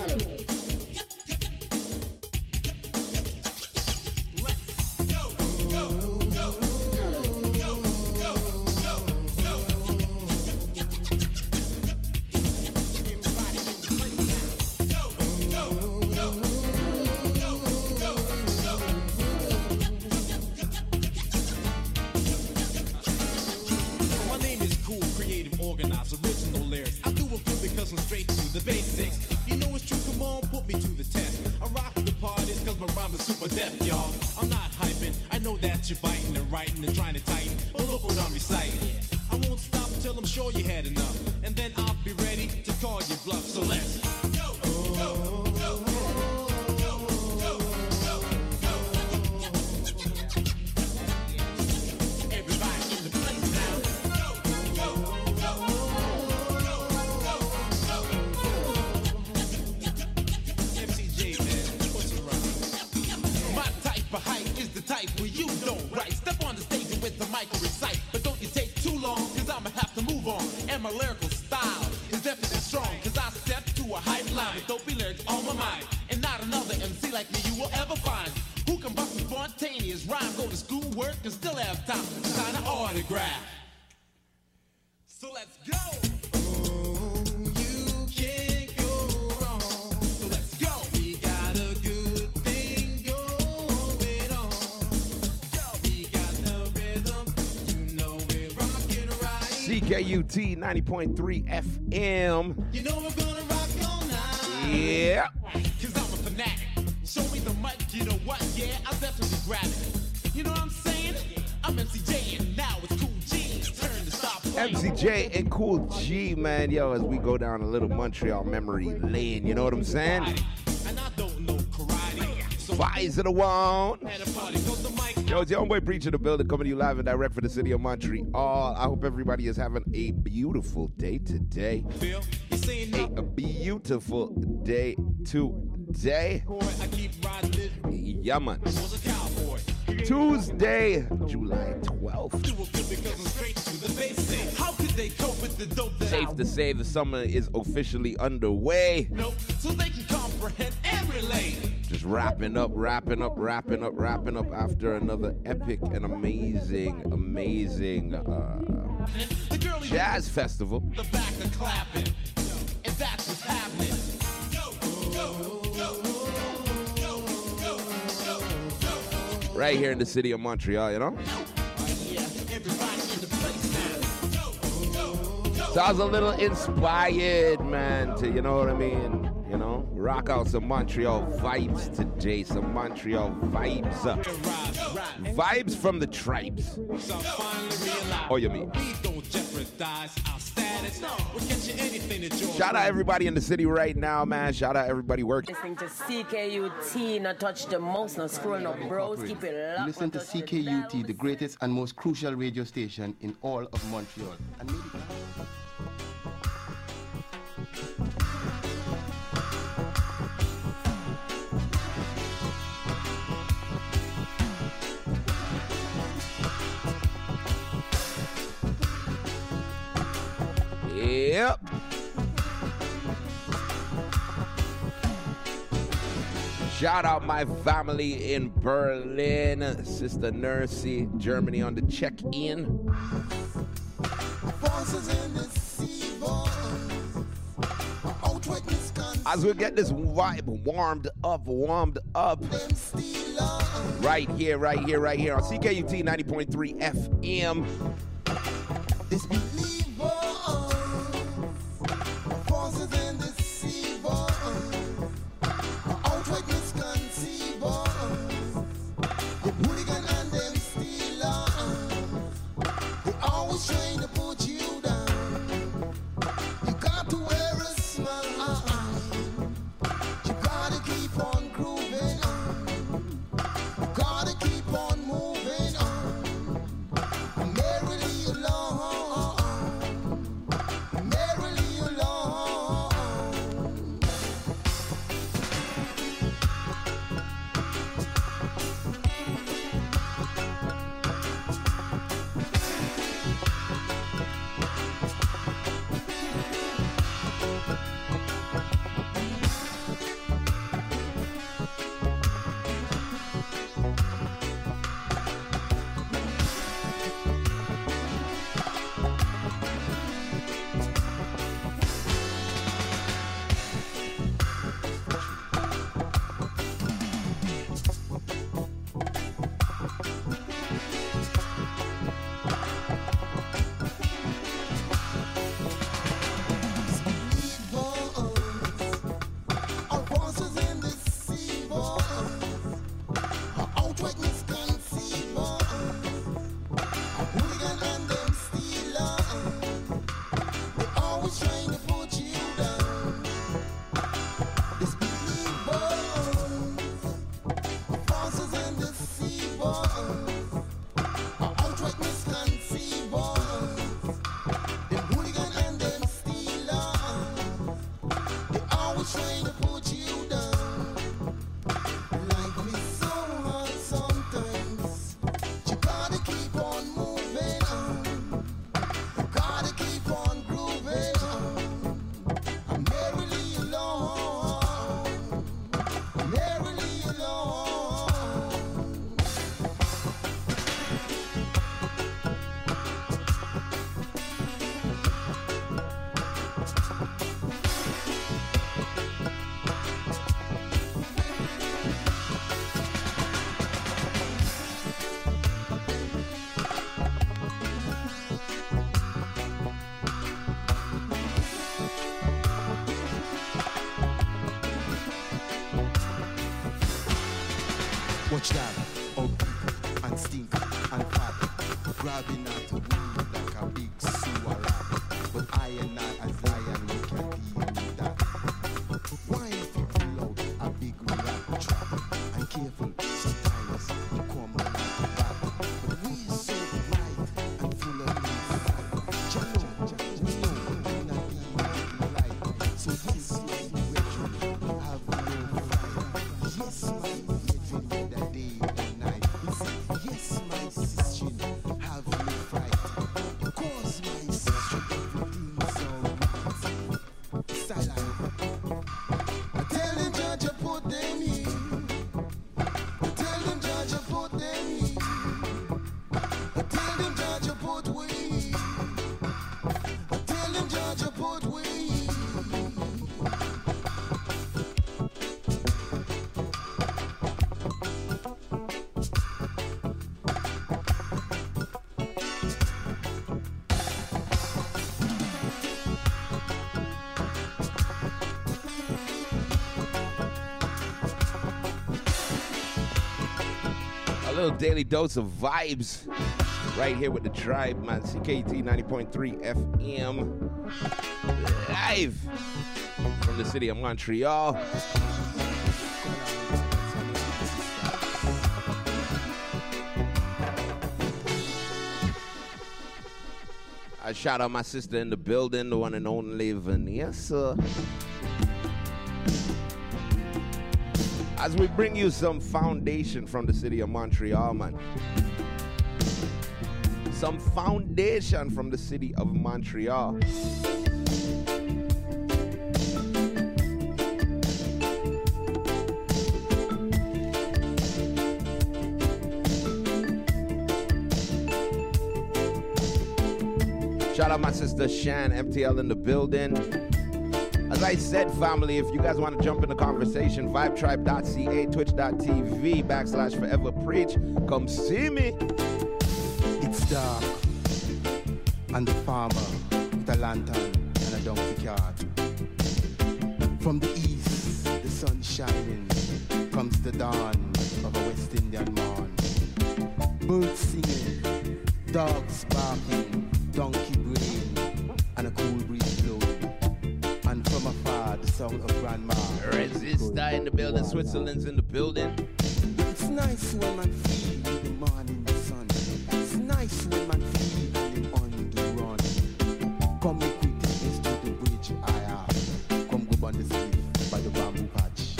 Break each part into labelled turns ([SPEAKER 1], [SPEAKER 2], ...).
[SPEAKER 1] CKUT 90.3 FM.
[SPEAKER 2] You know we're gonna rock all night.
[SPEAKER 1] Yeah.
[SPEAKER 2] Cause I'm a fanatic. Show me the mic, you know what? Yeah, I'll definitely grab it. You know what I'm saying? I'm MCJ and now it's Cool G. Turn to stop playing.
[SPEAKER 1] MCJ and Cool G, man. Yo, as we go down a little Montreal memory lane, you know what I'm saying?
[SPEAKER 2] And I don't know karate. So
[SPEAKER 1] Fires of the one.
[SPEAKER 2] at a party, goes the mic.
[SPEAKER 1] Yo, it's your homeboy Preacher the Builder coming to you live and direct for the city of Montreal. I hope everybody is having a beautiful day today.
[SPEAKER 2] Phil, you saying no?
[SPEAKER 1] A beautiful day today.
[SPEAKER 2] Boy, I keep riding this.
[SPEAKER 1] Yeah, man.
[SPEAKER 2] Was a cowboy.
[SPEAKER 1] Tuesday, July 12th.
[SPEAKER 2] Do it good because I'm straight to the basics. How could they cope with the dope that
[SPEAKER 1] Safe to say the summer is officially underway.
[SPEAKER 2] Nope, so they can comprehend and relate.
[SPEAKER 1] Just wrapping up after another epic and amazing
[SPEAKER 2] The girl
[SPEAKER 1] jazz festival.
[SPEAKER 2] the back of clapping, and that's what's happening.
[SPEAKER 1] Right here in the city of Montreal, you know?
[SPEAKER 2] Yeah, everybody in the place now.
[SPEAKER 1] So I was a little inspired, man, to, you know what I mean? You know, rock out some Montreal vibes today, some Montreal vibes. Vibes from the tribes.
[SPEAKER 2] So I finally realized,
[SPEAKER 1] Oh, you mean?
[SPEAKER 2] we don't jeopardize our status. We'll get you anything that you're.
[SPEAKER 1] Shout out everybody in the city right now, man. Shout out everybody working.
[SPEAKER 3] Listening to CKUT, not touch the mouse, not scroll, no bros, keep it locked.
[SPEAKER 4] Listen to
[SPEAKER 3] not touch the
[SPEAKER 4] CKUT,
[SPEAKER 3] dial.
[SPEAKER 4] the greatest and most crucial radio station in all of Montreal. And maybe
[SPEAKER 1] Yep. Shout out my family in Berlin, Sister Nursey, Germany on the check-in. As we get this vibe warmed up. Right here on CKUT 90.3 FM.
[SPEAKER 5] Watch that, old people and stink and fat, grabbing at weed like a big sewer rat. But I and I as lion, we can deal with that. Why if you pull out a big rat trap? And careful, sometimes you come out back. But we so bright and full of life. We know we're not even light. So yes, my brethren, have no fight. Yes, my brethren, that day and night. Yes, my sister, have no fight. Cause my sister, everything's alright. Silent. I tell him Judge, I put them in. I tell him Judge, I put them in. I tell him Judge, I put we in. I tell him Judge, I put we in.
[SPEAKER 1] A little daily dose of vibes right here with the tribe, man. CKUT 90.3 FM. Live from the city of Montreal. I shout out my sister in the building, the one and only Vanessa. As we bring you some foundation from the city of Montreal, man. Some foundation from the city of Montreal. Shout out my sister Shan, MTL in the building. As I said, family, if you guys want to jump in the conversation, vibetribe.ca, twitch.tv, /foreverpreach. Come see me.
[SPEAKER 5] It's dark, and the farmer with a lantern and a donkey cart. From the east, the sun shining, comes the dawn of a West Indian morn. Birds singing, dogs barking, donkey braying, and a cool breeze blowing. And from afar, the song of grandma.
[SPEAKER 1] Resista in the building, Switzerland's in the building.
[SPEAKER 5] It's nice when man feel the morning sun. It's nice when man feel and him on the run. Come make we take this to the bridge, come go on the sleep by the bamboo patch.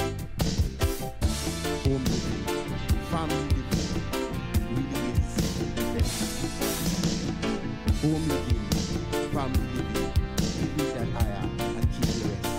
[SPEAKER 5] Home living, family living, really is the best. Home living, family living, give me that and keep the rest.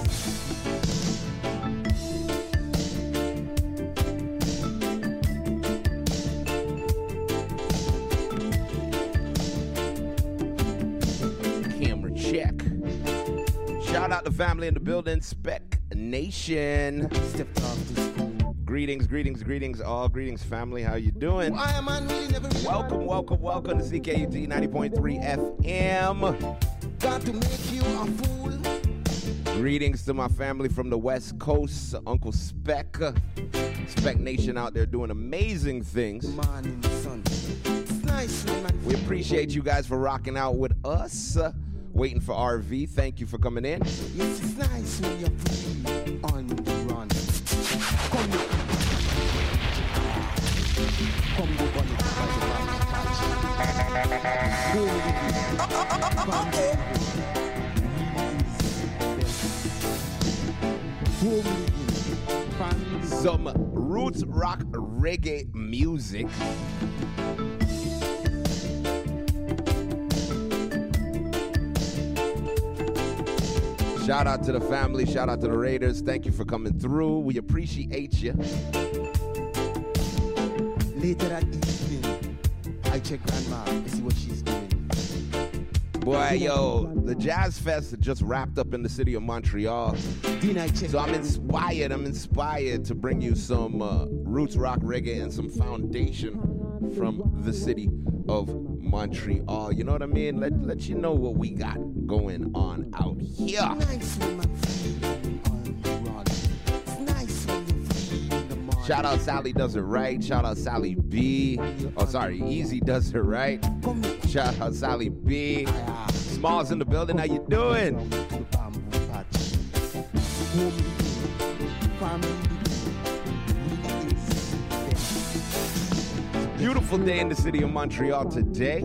[SPEAKER 1] Camera check. Shout out the family in the building, Spec Nation.
[SPEAKER 5] Stepped off to school.
[SPEAKER 1] Greetings, greetings, greetings, all greetings, family. How you doing? Welcome to CKUT 90.3 FM.
[SPEAKER 5] Got to make you a fool.
[SPEAKER 1] Greetings to my family from the West Coast, Uncle Spec. Spec Nation out there doing amazing things.
[SPEAKER 5] Morning sun. It's nice, man.
[SPEAKER 1] We appreciate you guys for rocking out with us. Waiting for RV. Thank you for coming in.
[SPEAKER 5] Yes, it's nice when you're free on the run. Come look. Come go on it by the bamboo patch. Go with it. Bamboo.
[SPEAKER 1] Some roots rock reggae music. Shout out to the family. Shout out to the Raiders. Thank you for coming through. We appreciate you.
[SPEAKER 5] Later that evening, I check grandma to see what she's doing.
[SPEAKER 1] Boy, yo, the Jazz Fest just wrapped up in the city of Montreal. So I'm inspired to bring you some roots rock reggae and some foundation from the city of Montreal. You know what I mean? Let you know what we got going on out here. Shout out Sally Does It Right. Shout out Sally B. Oh, sorry, Easy Does It Right. Shout out Sally B. Smalls in the building. How you doing? Beautiful day in the city of Montreal today.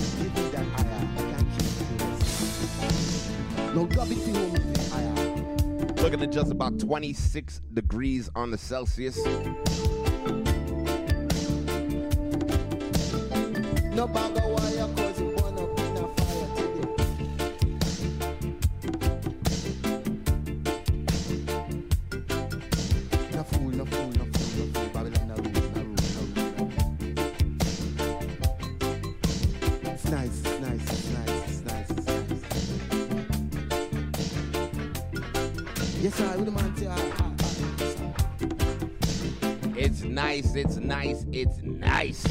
[SPEAKER 1] Looking at just about 26 degrees on the Celsius.
[SPEAKER 5] No bag of wire cause you burn up in a fire today. No fool, no fool, no fool, no fool. Babylon, no rule, no rule, no rule. It's nice, it's nice, it's nice, it's nice, it's nice. Yes, sir, with the man say,
[SPEAKER 1] It's nice, it's nice, it's nice.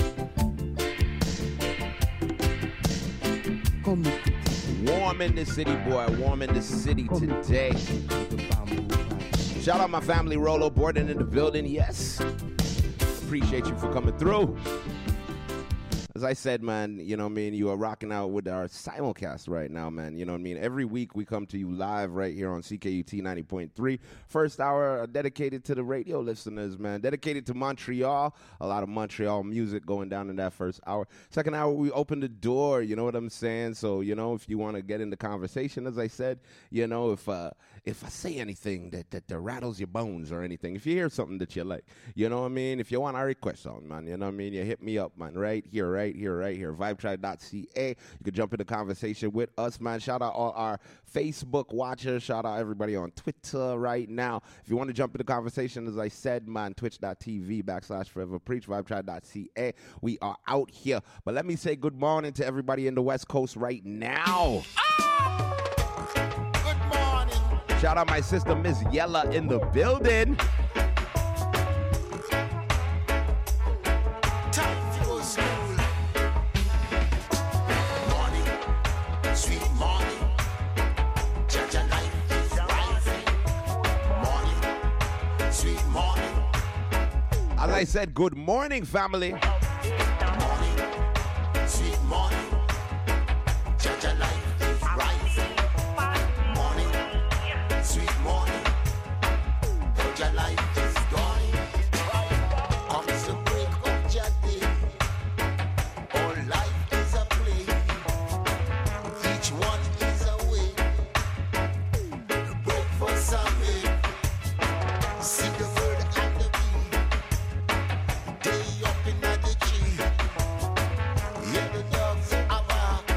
[SPEAKER 1] Warm in the city, boy. Warm in the city today. Shout out my family, Rolo Borden in the building. Yes. Appreciate you for coming through. As I said, man, you know what I mean? You are rocking out with our simulcast right now, man. You know what I mean? Every week we come to you live right here on CKUT 90.3. First hour dedicated to the radio listeners, man. Dedicated to Montreal. A lot of Montreal music going down in that first hour. Second hour, we open the door, you know what I'm saying? So, you know, if you want to get in the conversation, as I said, you know, if I say anything that rattles your bones or anything, if you hear something that you like, you know what I mean? If you want our request on, man, you know what I mean? You hit me up, man, right here, vibetribe.ca. You can jump in the conversation with us, man. Shout out all our Facebook watchers. Shout out everybody on Twitter right now. If you want to jump in the conversation, as I said, man, twitch.tv/foreverpreach, vibetribe.ca. We are out here. But let me say good morning to everybody in the West Coast right now.
[SPEAKER 5] good morning.
[SPEAKER 1] Shout out my sister, Miss Yella, in the building. As I said, good morning, family.
[SPEAKER 5] Morning, sweet morning. Judge life is rising. Morning, sweet morning. Judge life is dawning. Comes the break of your day. All life is a play. Each one is a way. Break for some way. See the bird and the bee. Day up in the tree. Hear the dogs bark.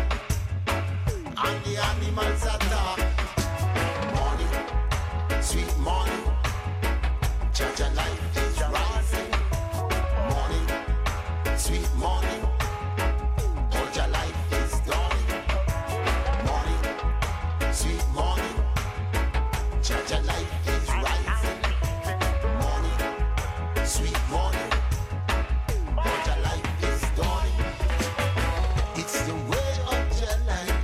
[SPEAKER 5] And the animals attack. Morning, sweet morning. Judge your life is rising. Morning, sweet morning. Hold your life is dawning. Morning, sweet morning. Judge your life is rising. Morning, sweet morning. Hold your life is dawning. It's the way of your life.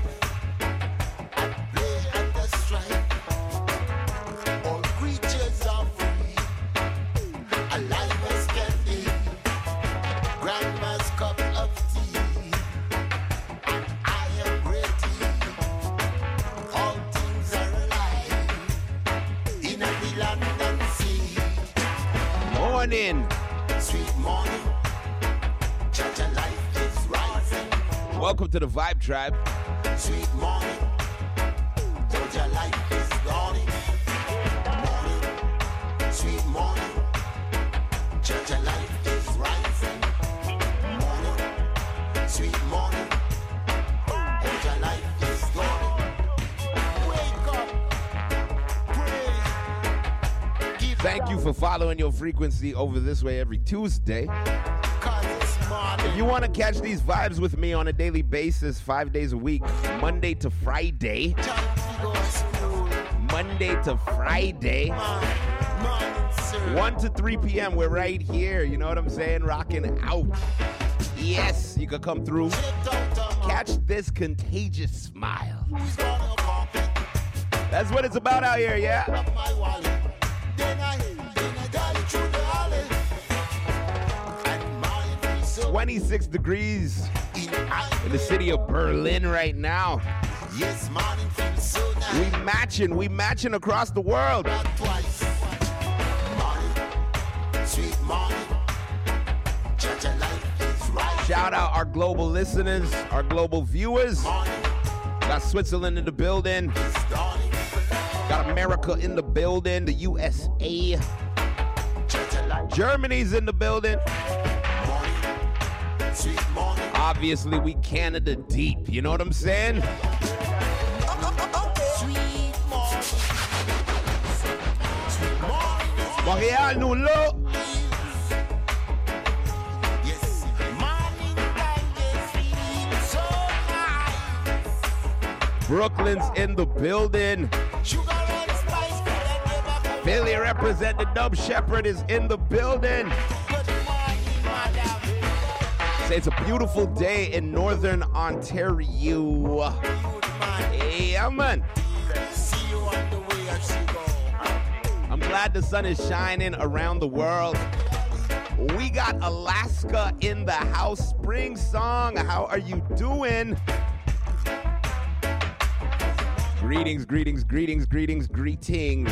[SPEAKER 5] At play and the strife. All creatures are free. Alive as can be. Grandma's cup of tea. And I am ready. All things are alive. In a land and sea.
[SPEAKER 1] Morning.
[SPEAKER 5] Sweet morning. Judge your life is rising.
[SPEAKER 1] Welcome to the Vibe Tribe.
[SPEAKER 5] Sweet morning. Judge your life is dawning. Morning. Sweet morning. Judge your life is rising. Morning. Sweet morning. Judge your life is dawning. Wake up. Pray. Give
[SPEAKER 1] Thank you for following your frequency over this way every Tuesday.
[SPEAKER 5] cause it's morning.
[SPEAKER 1] If you want to catch these vibes with me on a daily basis, 5 days a week, Monday to Friday,
[SPEAKER 5] Time to go to school.
[SPEAKER 1] Monday to Friday,
[SPEAKER 5] Morning, sir.
[SPEAKER 1] 1 to 3 p.m., we're right here, you know what I'm saying, rocking out. Yes, you can come through, catch this contagious smile.
[SPEAKER 5] Who's gonna pop it?
[SPEAKER 1] That's what it's about out here, yeah?
[SPEAKER 5] My wallet. Then I die through the alley.
[SPEAKER 1] 26 degrees in the city of Berlin right now.
[SPEAKER 5] Yes, morning feels so nice.
[SPEAKER 1] We matching across the world.
[SPEAKER 5] Twice. Morning, sweet morning. Judge your life is right.
[SPEAKER 1] Shout out our global listeners, our global viewers. Got Switzerland in the building. Got America in the building, the USA. Germany's in the building. Obviously, we Canada deep. You know what I'm saying? Montréal, nous là. Brooklyn's in the building. Philly representing Dub Shepherd is in the building. Say it's a beautiful day in Northern Ontario. Yeah, man. I'm glad the sun is shining around the world. We got Alaska in the house. Spring Song, how are you doing? Greetings, greetings, greetings, greetings, greetings.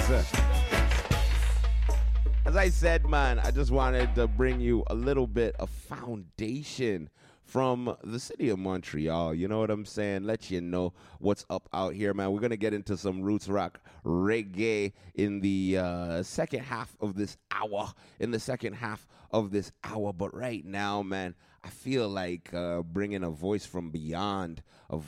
[SPEAKER 1] As I said, man, I just wanted to bring you a little bit of foundation from the city of Montreal. You know what I'm saying? Let you know what's up out here, man. We're going to get into some roots rock reggae in the second half of this hour. But right now, man, I feel like bringing a voice from beyond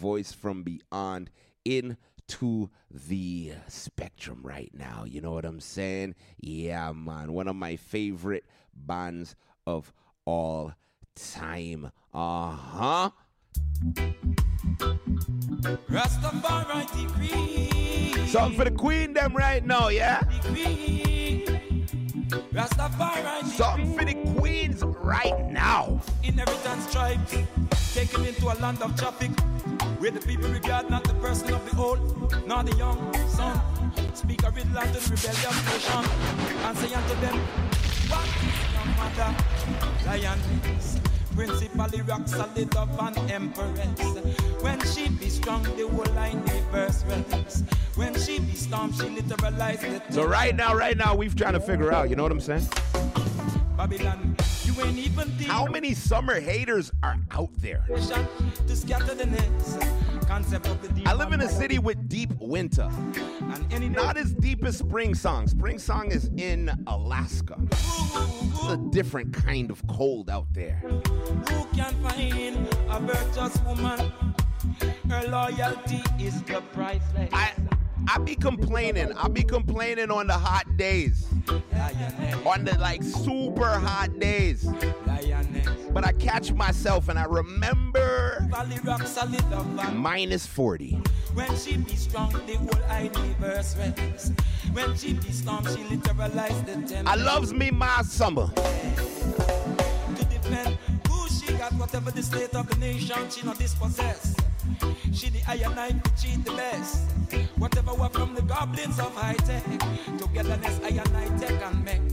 [SPEAKER 1] into the spectrum right now. You know what I'm saying? Yeah, man. One of my favorite bands of all time.
[SPEAKER 2] Rastafari decree.
[SPEAKER 1] Something for the queen them right now, yeah?
[SPEAKER 2] Decree. Rastafari decree.
[SPEAKER 1] Something for the queens right now.
[SPEAKER 2] Inheritance tribes taken into a land of traffic, where the people regard not the person of the old, nor the young son. Speak a riddle unto the rebellious nation, and say unto them, what is your mother? Lioness, principally rock solid of an empress. When she be strong, the whole line reverse rests. When she be storm, she literalize the.
[SPEAKER 1] So right now, we've trying to figure out, you know what I'm saying?
[SPEAKER 2] Babylon, you ain't even deep.
[SPEAKER 1] How many summer haters are out there?
[SPEAKER 2] To scatter the nets. Concept of the deep.
[SPEAKER 1] I live in a city with deep winter. Not as deep as Spring Song. Spring Song is in Alaska. It's a different kind of cold out there.
[SPEAKER 2] Who can find a virtuous woman? Her loyalty is the priceless.
[SPEAKER 1] I be complaining on the hot days.
[SPEAKER 2] Lioness.
[SPEAKER 1] On the like super hot days.
[SPEAKER 2] Lioness.
[SPEAKER 1] But I catch myself and I remember
[SPEAKER 2] Valley rock solid of an.
[SPEAKER 1] minus 40.
[SPEAKER 2] When she be strong, the whole universe rests. When she be storm, she literalize the tempest.
[SPEAKER 1] I loves me my summer.
[SPEAKER 2] To defend who she got, whatever the state of the nation, she not dispossess. She the iron knife, she the best. Whatever were from the goblins of high tech, togetherness iron knife tech and make.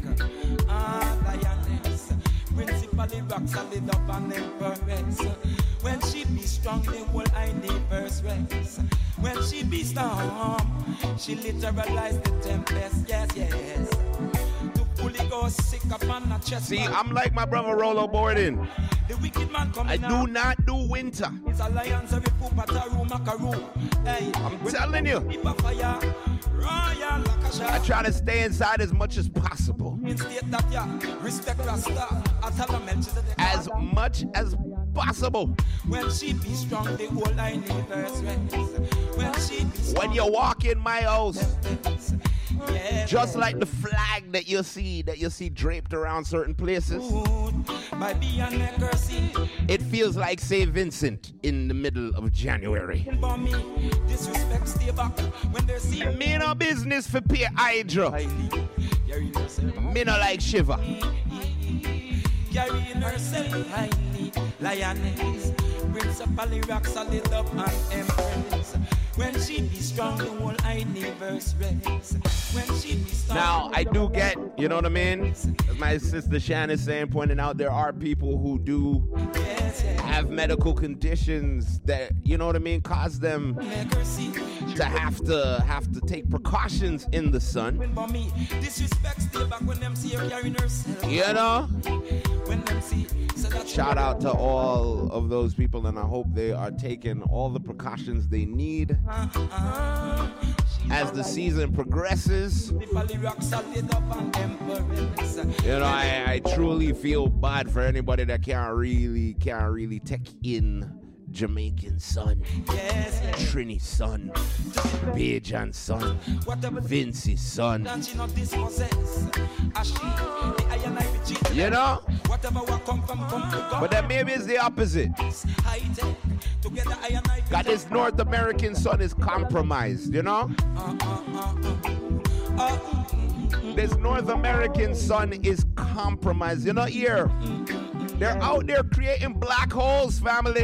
[SPEAKER 2] Lioness, principally rock solid of an empress. When she be strong, the whole universe rests. When she be storm, she literalize the tempest. Yes. To fully go sick upon her chest.
[SPEAKER 1] See, I'm like my brother Rolo Borden.
[SPEAKER 2] The wicked man coming
[SPEAKER 1] I do not do winter.
[SPEAKER 2] It's alliance every poop at a room, macaroon. Hey,
[SPEAKER 1] I'm telling you.
[SPEAKER 2] Fire, royal,
[SPEAKER 1] I try to stay inside as much as possible.
[SPEAKER 2] Instate that ya respect Rasta.
[SPEAKER 1] As much as possible.
[SPEAKER 2] When she be strong, the whole universe rests. When she be strong,
[SPEAKER 1] when you walk in my house,
[SPEAKER 2] yeah,
[SPEAKER 1] just like the flag that you see draped around certain places,
[SPEAKER 2] by being
[SPEAKER 1] it feels like St. Vincent in the middle of January.
[SPEAKER 2] Disrespect, stay back when they see
[SPEAKER 1] me no business for pay Hydra. Me no like Shiva.
[SPEAKER 2] Carrying herself highly, lioness, principally rock solid up and empress. When she be strong, the whole universe rests. When she be strong.
[SPEAKER 1] Now, I do get, you know what I mean? As my sister Shan is saying, pointing out, there are people who do have medical conditions that, you know what I mean, cause them to have to take precautions in the sun. You know? Shout out to all of those people, and I hope they are taking all the precautions they need as the season progresses. You know, I truly feel bad for anybody that can't really take in Jamaican son, Trini's son, Bajan's son, Vince's son. You know? But then maybe it's the opposite. Got this North American son is compromised, you know? This North American son is compromised. You know, here, they're out there creating black holes, family.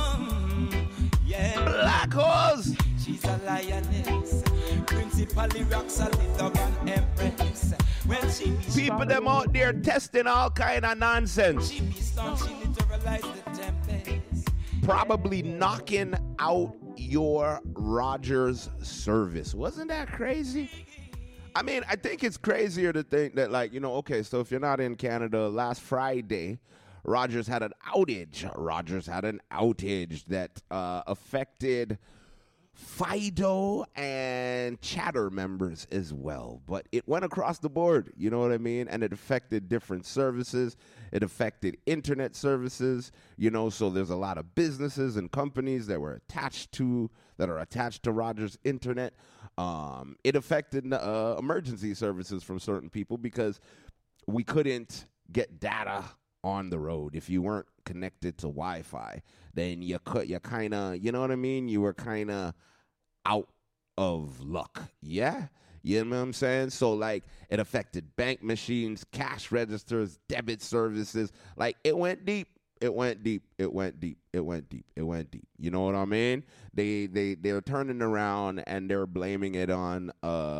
[SPEAKER 1] Black holes.
[SPEAKER 2] She's a lioness. Principally rocks a little an empress. When she
[SPEAKER 1] people them out there testing all kind of nonsense.
[SPEAKER 2] She be strong, she literalize the tempest.
[SPEAKER 1] Probably knocking out your Rogers service. Wasn't that crazy? I mean, I think it's crazier to think that, like, you know, okay, so if you're not in Canada, last Friday, Rogers had an outage. Rogers had an outage that affected Fido and Chatter members as well. But it went across the board, you know what I mean? And it affected different services. It affected internet services, you know, so there's a lot of businesses and companies that are attached to Rogers Internet. It affected emergency services from certain people because we couldn't get data on the road. If you weren't connected to Wi-Fi, then you kind of, you know what I mean? You were kind of out of luck. Yeah? You know what I'm saying? So, like, it affected bank machines, cash registers, debit services. Like, it went deep. It went deep. It went deep. It went deep. It went deep. You know what I mean? They're turning around and they're blaming it on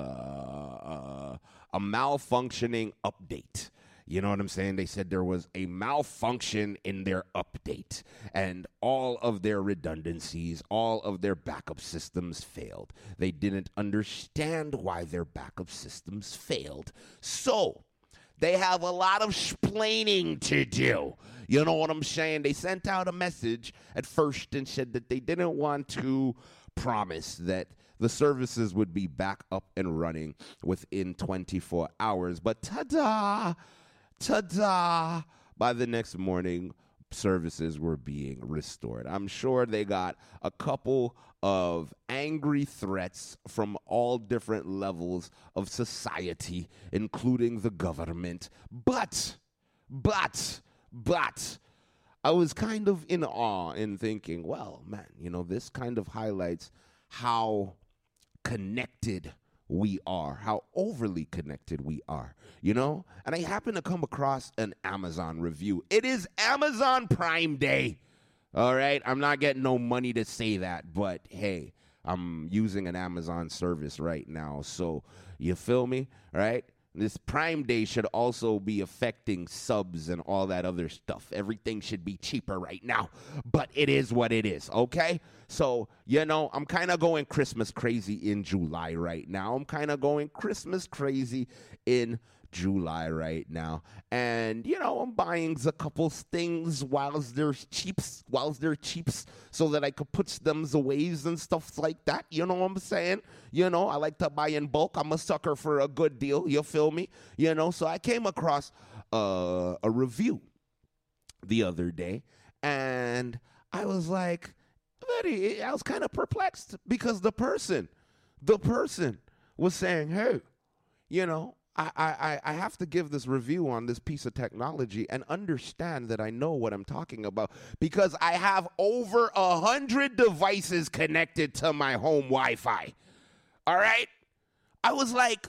[SPEAKER 1] a malfunctioning update. You know what I'm saying? They said there was a malfunction in their update and all of their redundancies, all of their backup systems failed. They didn't understand why their backup systems failed. So they have a lot of splaining to do. You know what I'm saying? They sent out a message at first and said that they didn't want to promise that the services would be back up and running within 24 hours. But ta-da! Ta-da! By the next morning, services were being restored. I'm sure they got a couple of angry threats from all different levels of society, including the government. But, I was kind of in awe in thinking, well, man, you know, this kind of highlights how connected we are, how overly connected we are, you know? And I happened to come across an Amazon review. It is Amazon Prime Day, all right? I'm not getting no money to say that, but hey, I'm using an Amazon service right now, so you feel me, right? This Prime Day should also be affecting subs and all that other stuff. Everything should be cheaper right now, but it is what it is, okay? So, you know, I'm kind of going Christmas crazy in July right now. And, you know, I'm buying a couple things whilst they're cheaps, so that I could put them away and stuff like that. You know what I'm saying? You know, I like to buy in bulk. I'm a sucker for a good deal. You feel me? You know, so I came across a review the other day, and I was like, I was kind of perplexed because the person was saying, hey, you know, I have to give this review on this piece of technology and understand that I know what I'm talking about because I have over 100 devices connected to my home Wi-Fi. All right? I was like,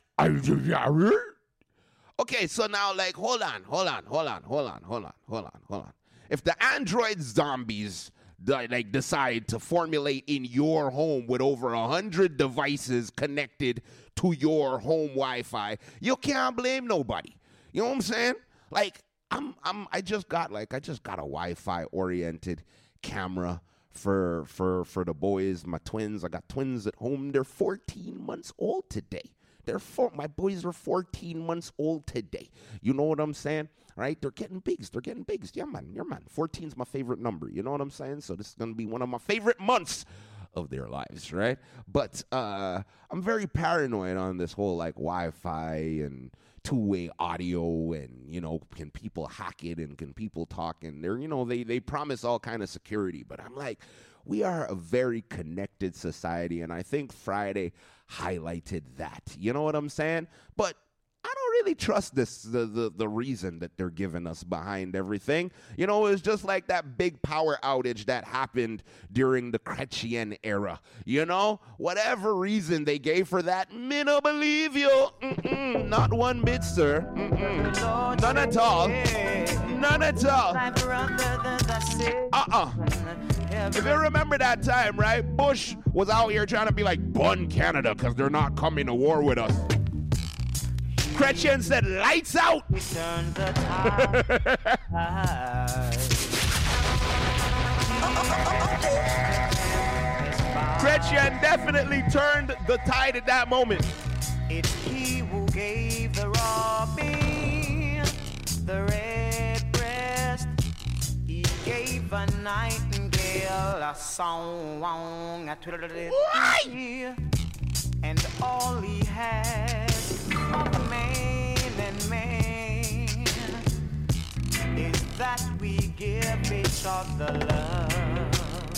[SPEAKER 1] okay, so now, like, hold on. If the Android zombies decide to formulate in your home with over 100 devices connected to your home Wi-Fi, you can't blame nobody. You know what I'm saying? Like, I just got a Wi-Fi oriented camera for the boys, my twins. I got twins at home. They're 14 months old today. My boys are 14 months old today. You know what I'm saying? Right? They're getting bigs. Yeah, man. 14's my favorite number. You know what I'm saying? So this is going to be one of my favorite months of their lives, right? But I'm very paranoid on this whole, like, Wi-Fi and two-way audio and, you know, can people hack it and can people talk? And they're, you know, they promise all kind of security. But I'm like, we are a very connected society, and I think Friday highlighted that. You know what I'm saying? But I don't really trust the reason that they're giving us behind everything. You know, it's just like that big power outage that happened during the Chrétien era. You know, whatever reason they gave for that, me no believe you. Not one bit, sir. None at all. None at all. If you remember that time, right? Bush was out here trying to be like, bun Canada because they're not coming to war with us. Chrétien said, lights out. Chrétien definitely turned the tide at that moment.
[SPEAKER 6] It's he who gave the robin the red breast. He gave a nightingale a song. And all he has of man and man is that we give each other love.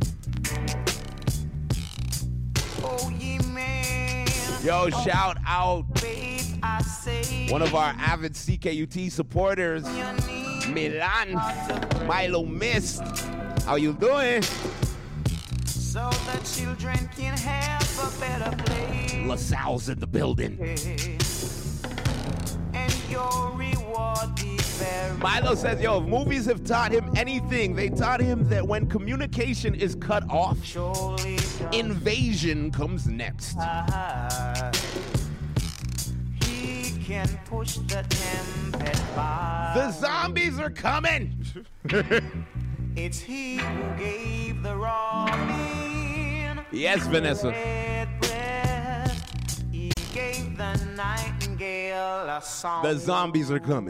[SPEAKER 6] Oh, ye man.
[SPEAKER 1] Yo, shout out
[SPEAKER 6] Faith, I say,
[SPEAKER 1] one of our avid CKUT supporters, Milan, Milo Mist. How you doing?
[SPEAKER 6] so the children can have a better place.
[SPEAKER 1] LaSalle's in the building.
[SPEAKER 6] And your reward be very.
[SPEAKER 1] Milo says, yo, if movies have taught him anything, they taught him that when communication is cut off,
[SPEAKER 6] surely
[SPEAKER 1] invasion comes next.
[SPEAKER 6] He can push the tempest by.
[SPEAKER 1] The zombies are coming.
[SPEAKER 6] It's he who gave the robin.
[SPEAKER 1] Yes, Vanessa.
[SPEAKER 6] Red breath. He gave the nightingale a song.
[SPEAKER 1] The zombies are coming.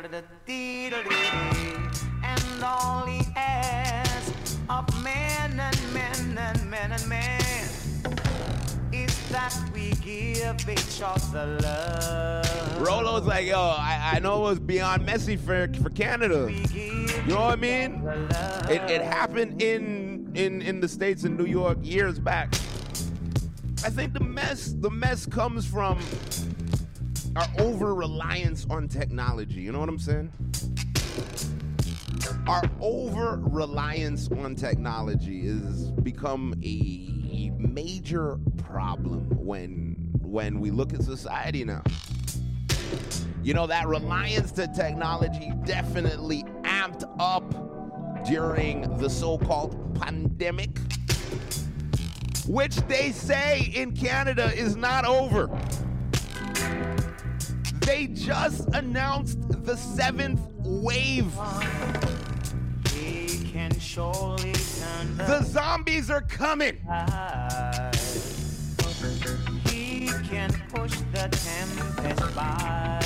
[SPEAKER 6] And all he asks of man and man and man and man is that we give each other love.
[SPEAKER 1] Rolo's like, yo, I know it was beyond messy for Canada. You know what I mean? It happened in the States, in New York, years back. I think the mess comes from our over-reliance on technology. You know what I'm saying? Our over-reliance on technology has become a major problem when we look at society now. You know, that reliance to technology definitely amped up during the so-called pandemic, which they say in Canada is not over. They just announced the 7th wave.
[SPEAKER 6] He can surely turn
[SPEAKER 1] The zombies are coming.
[SPEAKER 6] He can push the tempest by.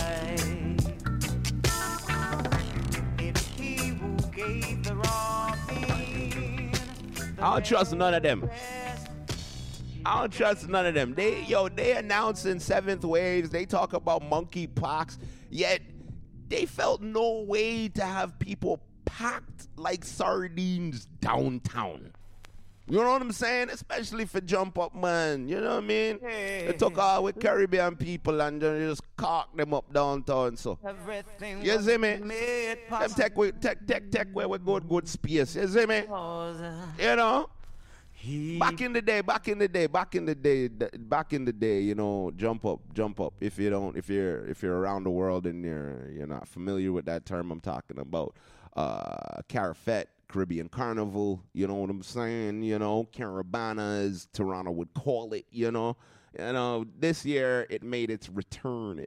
[SPEAKER 6] It's he who gave the robin.
[SPEAKER 1] I don't trust none of them. I don't trust none of them. They announcing 7th waves. They talk about monkeypox, yet they felt no way to have people packed like sardines downtown. You know what I'm saying? Especially for Jump Up, man. You know what I mean? They took all with Caribbean people and just cock them up downtown. So,
[SPEAKER 6] Everything
[SPEAKER 1] you see me?
[SPEAKER 6] made
[SPEAKER 1] Them take where we good space. You see me? You know? Back in the day, you know, jump up. If you're around the world and you're not familiar with that term I'm talking about, Carafet Caribbean Carnival, you know what I'm saying? You know, Caravana, as Toronto would call it, you know. This year it made its return.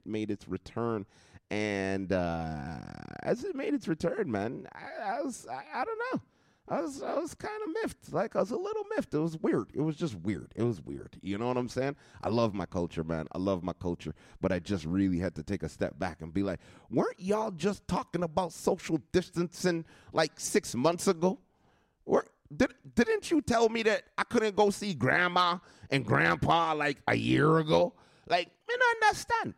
[SPEAKER 1] And as it made its return, man, I don't know. I was kind of miffed. Like, I was a little miffed. It was weird. It was just weird. It was weird. You know what I'm saying? I love my culture, man. I love my culture. But I just really had to take a step back and be like, weren't y'all just talking about social distancing like 6 months ago? Didn't you tell me that I couldn't go see grandma and grandpa like a year ago? Like, I don't understand.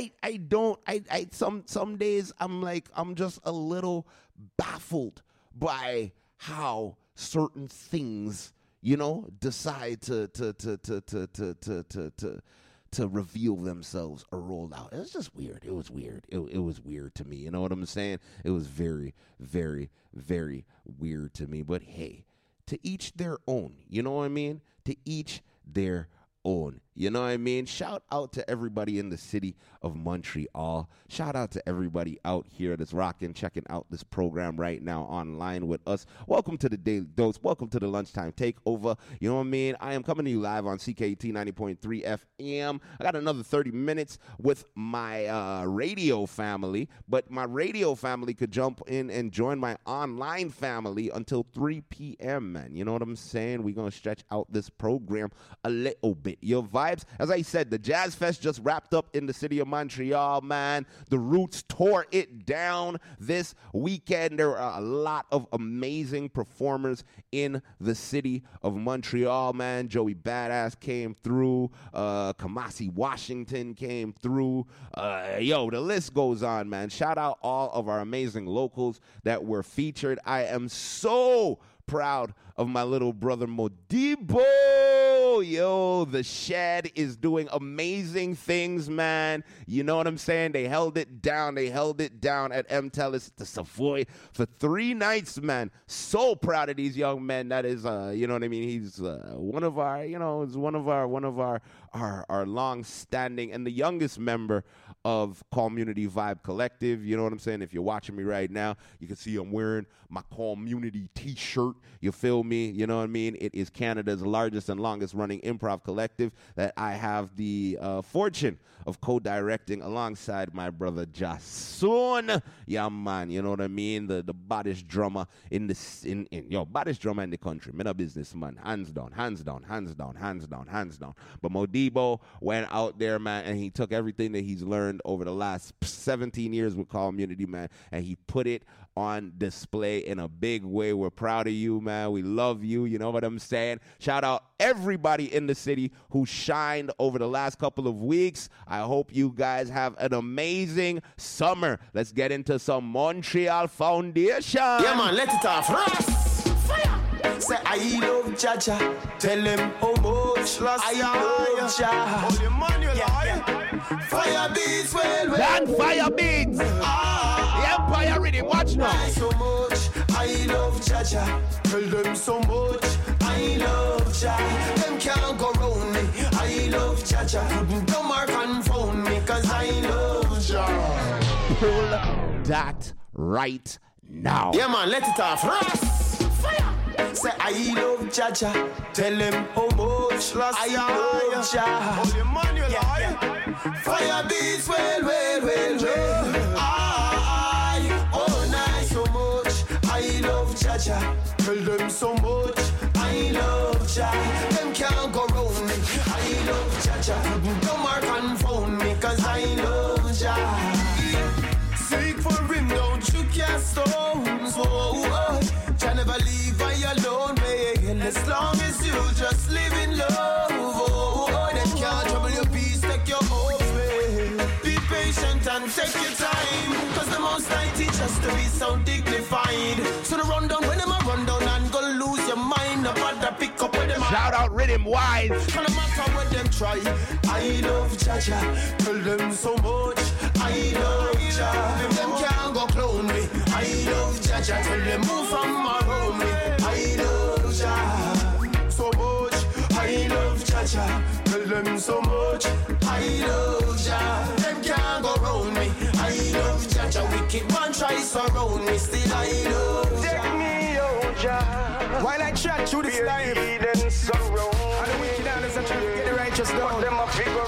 [SPEAKER 1] Some days I'm just a little baffled by how certain things, you know, decide to reveal themselves or roll out. It was just weird. It was weird. It was weird to me. You know what I'm saying? It was very, very, very weird to me. But hey, to each their own. You know what I mean? To each their own. You know what I mean? Shout out to everybody in the city of Montreal. Shout out to everybody out here that's rocking, checking out this program right now online with us. Welcome to the Daily Dose. Welcome to the Lunchtime Takeover. You know what I mean? I am coming to you live on CKT 90.3 FM. I got another 30 minutes with my radio family, but my radio family could jump in and join my online family until 3 p.m., man. You know what I'm saying? We're going to stretch out this program a little bit. Your vibes. As I said, the Jazz Fest just wrapped up in the city of Montreal, man. The Roots tore it down this weekend. There are a lot of amazing performers in the city of Montreal, man. Joey Badass came through. Kamasi Washington came through. The list goes on, man. Shout out all of our amazing locals that were featured. I am so proud of my little brother Modibo. Yo, the Shed is doing amazing things, man. You know what I'm saying? They held it down. They held it down at MTELUS, the Savoy, for 3 nights, man. So proud of these young men. That is, you know what I mean? He's one of our, you know, is one of our long-standing and the youngest member of Community Vibe Collective. You know what I'm saying? If you're watching me right now, you can see I'm wearing my Community t-shirt. You feel me? You know what I mean? It is Canada's largest and longest running improv collective that I have the fortune of co-directing alongside my brother Jason. Yeah, man, you know what I mean? The baddest drummer in the baddest drummer in the country. Me no businessman. Hands down. But Modibo went out there, man, and he took everything that he's learned over the last 17 years with Community, man, and he put it on display in a big way. We're proud of you, man. We love you. You know what I'm saying? Shout out everybody in the city who shined over the last couple of weeks. I hope you guys have an amazing summer. Let's get into some Montreal Foundation.
[SPEAKER 7] Yeah, man, let it off. Fire! Say, I love Jaja. Tell him how much I love Jaja. Holy man, you lie. Fire beats, well.
[SPEAKER 1] Fire beats. The Empire Rhythm. Watch now.
[SPEAKER 7] So much I love Jaja. Tell them so much I love Jaja. Them can't go round me. I love Jaja. Couldn't come or confound me, cause I love Jaja.
[SPEAKER 1] Pull that right now.
[SPEAKER 7] Yeah, man, let it off. Fire! Say, I love Jaja. Tell him how much I love Jaja. Holy man, you lie. Fire beats, well. So much I love Jaja. Tell them so much I love Jaja. Them can't go round me. I love Jaja. Couldn't come or confound me, cause I love Jaja. Seek for him, don't you cast stones. Jah never leave I alone, man. As long as you just live in love. Them can't trouble your peace, take your hopes, man. Be patient and take your time, cause the most I teach us to be so dignified. So the rundown, when them a run down and go lose your mind, about to pick up with them.
[SPEAKER 1] Shout out Rhythm Wise.
[SPEAKER 7] No matter what them try, I love Jaja. Tell them so much I love Jaja. Them can't go clone me. I love Jaja. Tell them move from around me. I love Jaja. So much I love Jaja. Tell them so much I love Jaja. Them can't go round me. I love Jaja. Wicked one tries to round me. Still I love Jaja. Take me out,
[SPEAKER 6] While I trot through this life, and the wicked others are trying to get the righteous down. Them a figure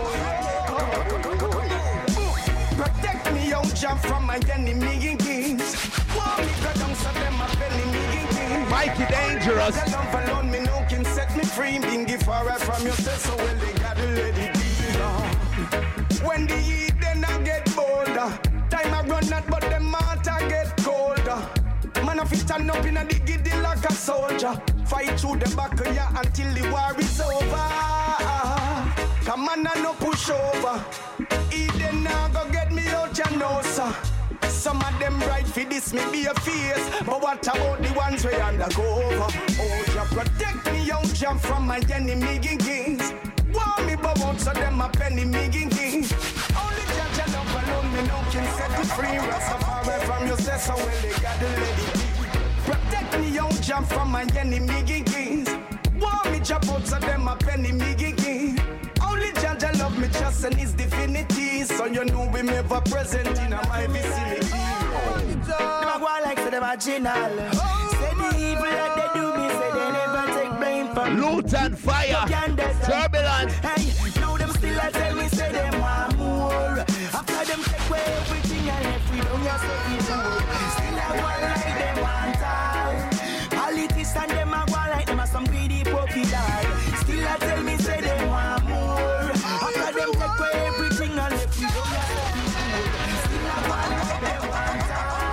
[SPEAKER 6] protect me, young Jah, from my enemy kings. Want me go down so them a enemy kings.
[SPEAKER 1] Mikey Dangerous.
[SPEAKER 6] The love alone me no can set me free. Being give far right from yourself, so well they gotta let it be. When the heat then I get bolder. Time I run out, but them heart I get colder. Man of it stand up in a diggity like a soldier. Fight through the back of ya until the war is over. Come on and no push over. Eden now go get me out ya know, sir. Some of them right for this me be a face. But what about the ones we undergo over? Oh, ya protect me, young Jah, from my enemy kings. Want me but won't so them a penny me king. Only Jah love alone me no can set it free. Rastafari from yourself, so well they gotta let it be. Protect me, young Jah, from my enemy kings. Want me Jah out so them a penny me king. Only Jah love me just and his divinity. So you know we never present in my vicinity. Them a go like say them a general. Say the evil that they do me, say they never take blame for me.
[SPEAKER 1] Loot and fire, turbulence.
[SPEAKER 6] Hey, now them still a tell me say them want more. After them take away everything and left we don't just say we do. Still a go like them want all. Politicians them a go like them a some greedy puppy dog. Still a tell me say them want more. After them take away everything and left we don't just say we do. Still a go like them want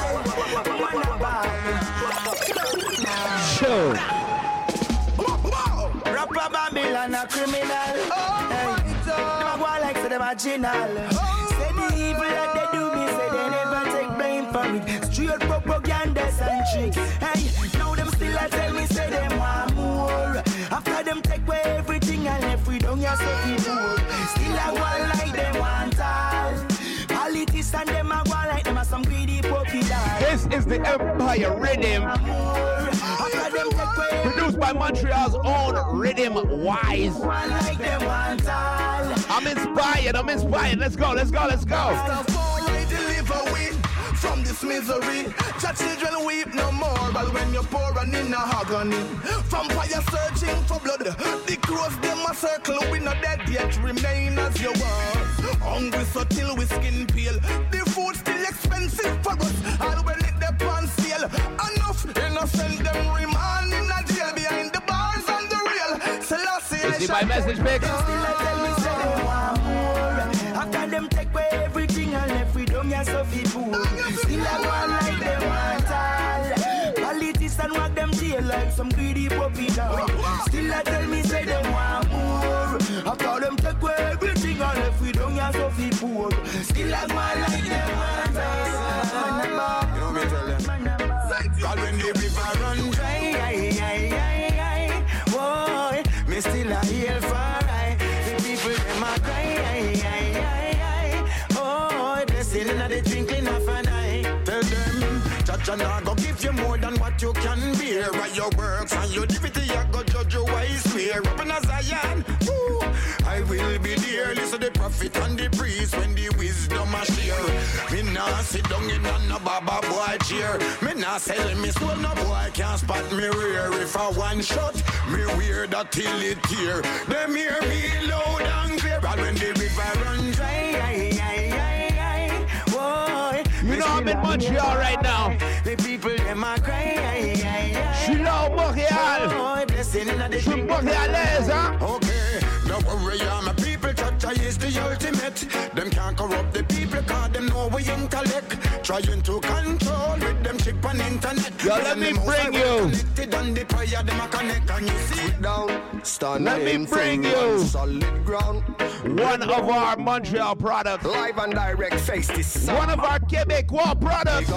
[SPEAKER 6] all.
[SPEAKER 1] Sure.
[SPEAKER 6] Rapper Babylon a criminal. Hey, them a go like say them a general. Say the evil that they do me, say they never take blame for it. Straight propaganda and tricks. Hey, now them still a tell me say them want more. After them take away everything and left we don't ya say we do. Still a go like them want all. Politicians them a go like them a some greedy puppy dog.
[SPEAKER 1] This is the Empire Rhythm.
[SPEAKER 6] After them take away
[SPEAKER 1] Produced by Montreal's own Rhythm Wise.
[SPEAKER 6] like them want all.
[SPEAKER 1] I'm inspired. Let's go.
[SPEAKER 7] Deliver we from this misery. Your children weep no more, but when you're poor and in a agony. From fire searching for blood, the crows them a circle. We not dead yet, remain as you was. Hungry so till we skin peel. The food still expensive for us, all when it upon sale. Enough innocent them remand in a jail behind the bars and the rail. Selassie,
[SPEAKER 1] You see my message, Big?
[SPEAKER 6] Still I tell me say they want more. After them take away everything and left we don't ya so fi fool. Still I want like them want all. Politicians want them jail like some greedy puppy dog. Still I tell me say they want more. After them take away everything and left we don't ya so fi fool. Still I want like them want all. You know me tell them. God when the river run dry, boy, me still a heal for I. The people them a cry, oh, blessed in the twinkling of an eye. Tell them, Jah nah go give you more than what you can bear. By your works and your divinity, you go judge you wise clear. Up in a Zion, ooh, I will be there. Listen the prophet and the priest when the wisdom a share. Me nah sit down in a baba boy chair. Me nah sell me soul, no boy can't spot me rear. If I one shot, me wear that till it tear. Them hear me loud and clear. And when the river run dry, boy,
[SPEAKER 1] You know I'm in Montreal right now.
[SPEAKER 6] the people them a cry,
[SPEAKER 1] Je suis là au Montréal.
[SPEAKER 6] boy, blessing in the
[SPEAKER 1] Je suis montréalaise, hein?
[SPEAKER 6] Okay, no worry, my people, Chacha is the ultimate. Them can't corrupt the people, cause them know we intellect. Trying to control with them chip on internet.
[SPEAKER 1] Yo, let me bring you.
[SPEAKER 6] On the prayer, them a connect and you see
[SPEAKER 4] Down, stand
[SPEAKER 1] Let me bring you
[SPEAKER 4] solid ground.
[SPEAKER 1] one of our Montreal products.
[SPEAKER 4] Live and direct, face this.
[SPEAKER 1] One of our Quebecois products.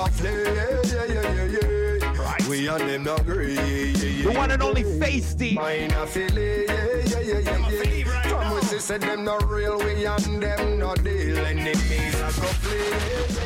[SPEAKER 4] We and them not agree.
[SPEAKER 1] The one and only Feisty.
[SPEAKER 4] Mine a feeling, From we said them not real, we and them not deal. Enemies are go play.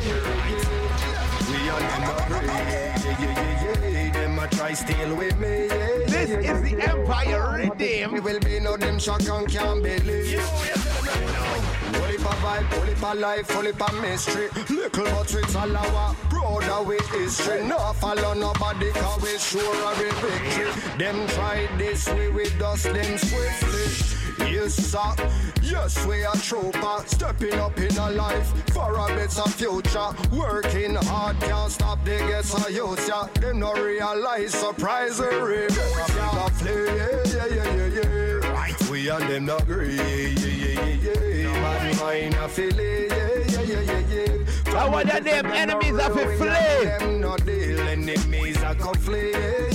[SPEAKER 4] We and them not agree. Them a try steal with me.
[SPEAKER 1] This is the Empire Rhythm.
[SPEAKER 4] We will be no them shock and can't believe. Full of vibe, full of life, full of mystery. Little but it's all our broader with history. No follow nobody cause we sure of a victory. Them try this way with us, them swiftly. Yes, sir. Yes, we are trooper. Stepping up in our life for a better future. Working hard, can't stop the guess I use ya. Them no realize surprisery. Yeah, right. We and them not agree. Man, mine a feel it.
[SPEAKER 1] I want your name, enemies of a flame.
[SPEAKER 4] Them no deal, enemies a conflict.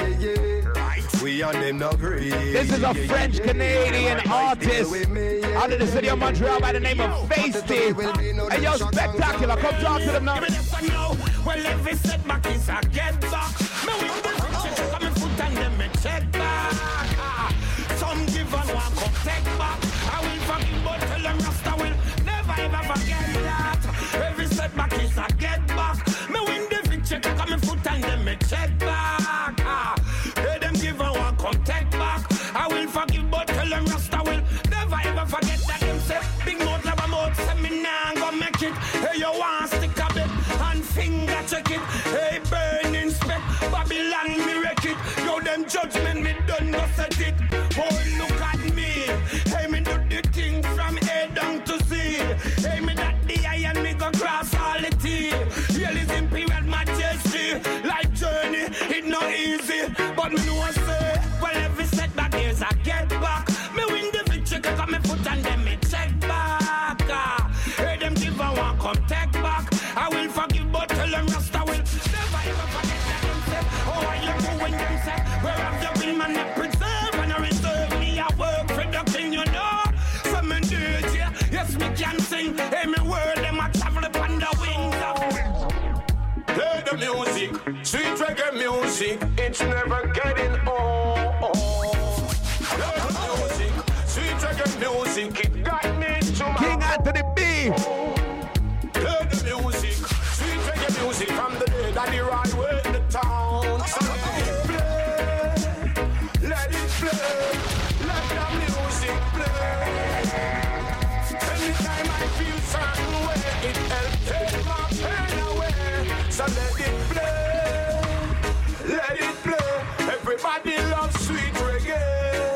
[SPEAKER 4] We and them not agree.
[SPEAKER 1] This is a French-Canadian artist out of the city of Montreal by the name of Feisty. And yo, Spectacular, come talk to them now.
[SPEAKER 8] Well, every setback is a get back. Me win the picture, coming foot and them me check back. Some give and one come take back. I will forgive, but tell them Rasta will never ever forget that. Every setback is a get back. Me win the picture, coming foot and them me check back. Hey, them give and one come take back. I will forgive, but tell them Rasta will never ever forget that. Them say big mouth, love a mouth, say me nah go make it. Hey, you want stick a bit and finger check it. Hey, burning spec, Babylon me wreck it. Yo, them judgment me done no set it. Boy, look at me. Hey, me do the thing from A down to Z. Hey, me that the eye and me go cross all the T. Here is Imperial Majesty. Life journey, it no easy. But me know I say, well, every setback there's a get back. Me win the victory, cause me foot and them me check back. Hey, them give a one come take back. I will forgive, but tell them Rasta will never ever forget that them say. Oh, I love you when them say, where have you been, man, I preserve and I reserve me. I work for the king, you know. So me do it, yeah. Yes, me can sing. Hey, me word, them I travel upon the wings of.
[SPEAKER 7] Play the music, sweet reggae music. It's never getting old. Play the music, sweet reggae music. It got me to my
[SPEAKER 1] King Anthony B.
[SPEAKER 7] Play the music, sweet reggae music from the day that the right way in the town. So let it play, let it play, let the music play. Anytime I feel certain way, it helps take my pain away. So let it play, everybody loves sweet reggae.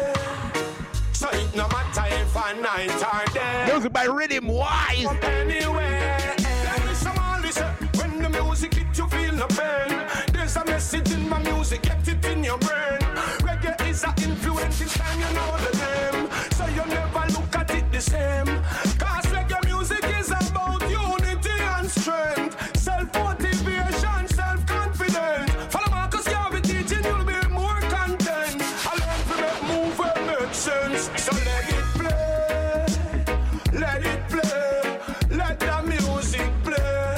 [SPEAKER 7] So it no matter if I night or day.
[SPEAKER 1] Music by Rhythm Wise.
[SPEAKER 7] Anywhere. Let me someone listen. When the music hit, you feel no pain. There's a message in my music, get it in your brain. Reggae is an influence, it's time you know the name. So you never look at it the same. Cause reggae music is about unity and strength. Self-motivation, self-confidence. Follow Marcus Garvey teaching, you'll be more content. I learn to make move and make sense. So let it play, let it play, let the music play.